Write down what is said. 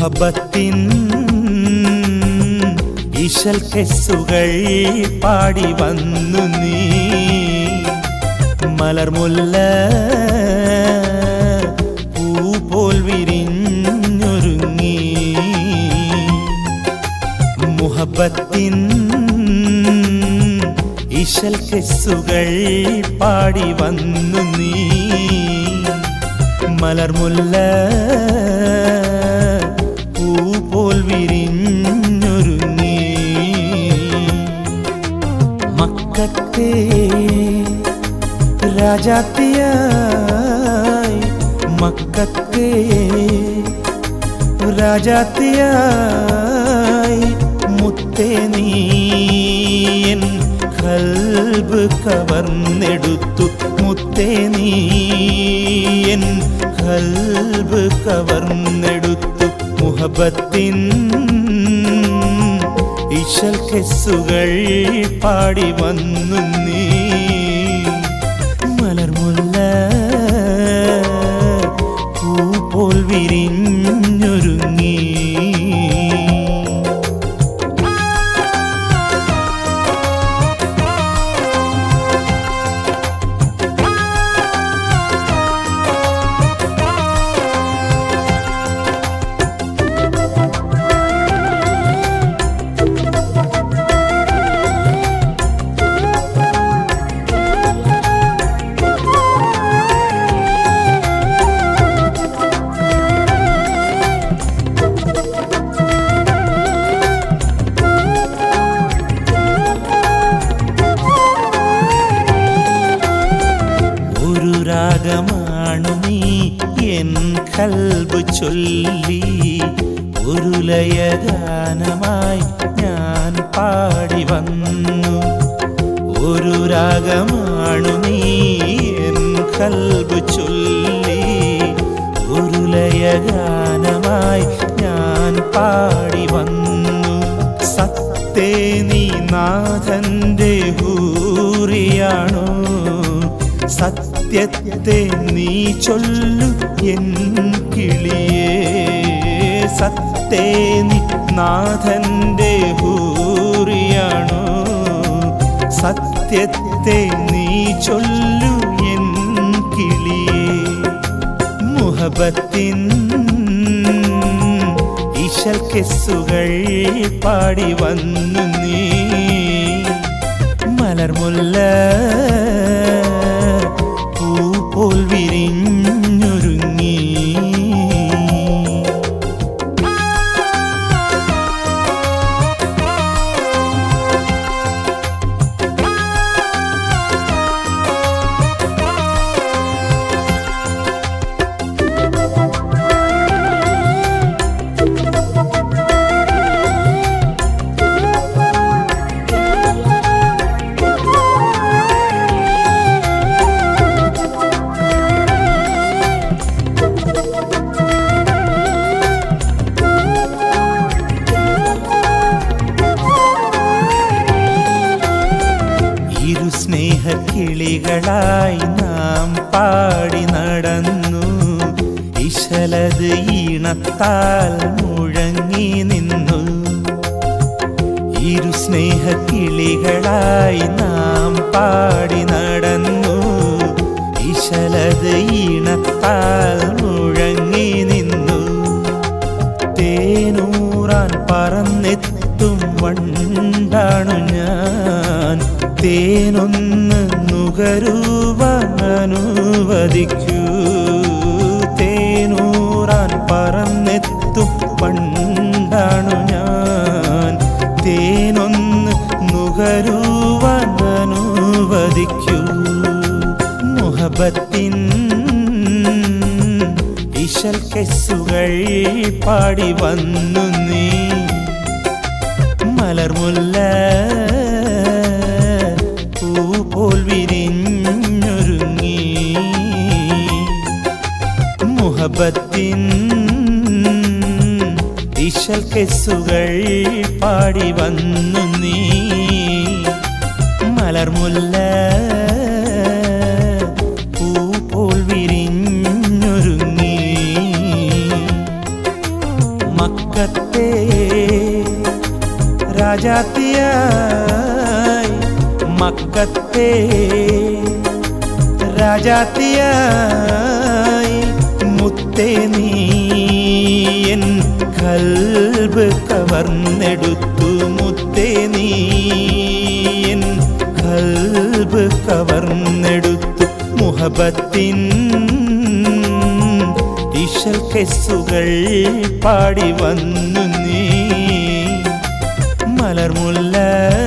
മുഹബത്തിൻ ഇശൽ കെസ്സുകൾ പാടി വന്നു നീ മലർമുല്ല പൂ പോൽ വിരിഞ്ഞൊരുങ്ങി മുഹബത്തിൻ ഇശൽ കെസ്സുകൾ പാടി വന്നു നീ മലർമുല്ല പൂ പോൽ വിരിഞ്ഞൊരുങ്ങി മക്കത്തെ രാജാത്തിയായി മക്കത്തെ രാജാത്തിയായി മുത്തേ നീ എൻ ഖൽബ് കവർന്നെടുത്തു മുത്തേ നീ എൻ ഖൽബ് കവർന്നെടുത്തു മുഹബത്തിൻ ഇശൽ കെസ്സുകൾ പാടി വന്നു നീ മലർമുല്ല പൂ പോൽ വിരിഞ്ഞൊരുങ്ങി രാഗമാണു നീ എൻ ഖൽബ് ചൊല്ലി ഒരു ലയഗാനമായി ഞാൻ പാടി വന്നു ഒരു രാഗമാണു നീ എൻ ഖൽബ് ചൊല്ലി ഒരു ലയഗാനമായി ഞാൻ പാടി വന്നു സത്തേ നീ നാഥന്റെ ഹൂറിയാണോ സത്യത്തെ നീ ചൊല്ലു എൻ കിളിയേ സത്തേ നീ നാഥന്റെ ഹൂറിയാണോ സത്യത്തെ നീ ചൊല്ലു എൻ കിളിയേ മുഹബത്തിൻ ഇശൽ കെസ്സുകൾ പാടി വന്നു നീ മലർമുല്ല പൂ പോൽ വിരിഞ്ഞൊരുങ്ങി സ്നേഹക്കിളികളായി നാം പാടി നടന്നു ഇശലത് ഈണത്താൽ മുഴങ്ങി നിന്നു ഇരു സ്നേഹക്കിളികളായി നാം പാടി നടന്നു ഇശലത് ഈണത്താൽ മുഴങ്ങി നിന്നു തേനൂറാൻ പറന്നെത്തും വണ്ടാണു ഞാൻ തേനൊന്ന് നുകരുവാൻ അനുവദിക്കൂ തേനൂറാൻ പറന്നെത്തും പണ്ടാണു ഞാൻ തേനൊന്ന് നുകരുവാൻ അനുവദിക്കൂ മുഹബത്തിൻ ഇശൽ കെസ്സുകൾ പാടി വന്നു നീ മലർമുല്ല പൂ പോൽ വിരിഞ്ഞൊരുങ്ങി മുഹബത്തിൻ ഇശൽ കെസ്സുകൾ പാടി വന്നു നീ മലർമുല്ല പൂ പോൽ വിരിഞ്ഞൊരുങ്ങി മക്കത്തെ രാജാത്തിയായി മുത്തേ നീ എൻ ഖൽബ് കവർന്നെടുത്തു മുത്തേ നീ എൻ ഖൽബ് കവർന്നെടുത്തു മുഹബത്തിൻ ഇശൽ കെസ്സുകൾ പാടി വന്നു നീ മലർമുല്ല